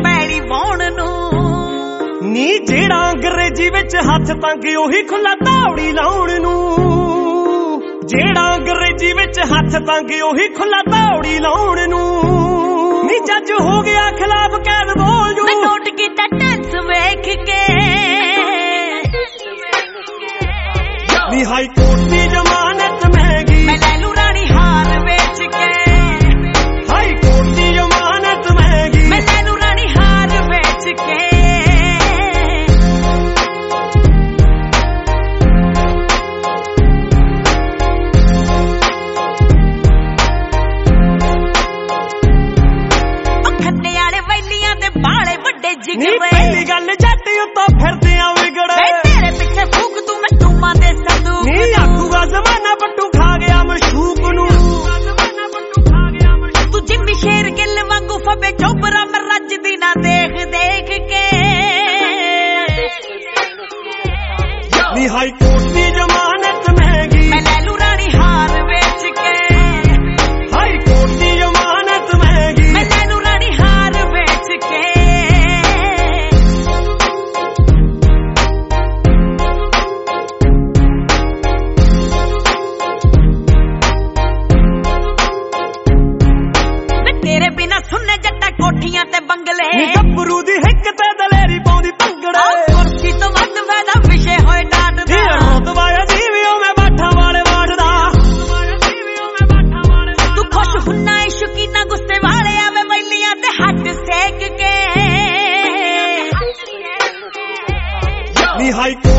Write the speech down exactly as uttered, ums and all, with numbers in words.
पैड़ी वाउण नू नी जेड़ा अंग्रेजी विच हथ तंग ओही खुला तावड़ी लाउण नू जेड़ा अंग्रेजी विच हथ तंग ओही खुला तावड़ी लाउण नू नी जज हो गया खिलाफ कैद बोल जू मैं नोट कीता टेंस वेख के नी हाई कोर्ट दी जमानत महंगी मैं ले लूं रानी हार बेच के हाई कोर्ट दी जमानत महंगी मैं ले लूं रानी हार बेच के नी पहली गल जट उत्तों फिरदियां विगड़े तेरे पिछे फूक तू मैं टूमा दे संदू नी आखूगा जमाना पट्टू खा गया मशूक नू तू जिम्मी शेर गिल वांगू फबे चोबरा मैं रजदी ना देख देख के नी हाई कोर्ट दी जमानत महंगी मैं ले लूं रानी हार बेच के हाई कोर्ट दी जमानत महंगी मैं ले लूं रानी हार बेच के तेरे बिना सुनने जट्टा कोठियां ते बंगले गब्बरू दी हिक ते दलेरी पाउंदी भंगड़े कुर्सी तो वध फायदा विषय होए डाट दा दवाया जीवियों में बाठा वाले वाटदा तू खुश हुन्ना है शकीना गुस्से वाले आवे वैलियां ते हट सेक के नी हाई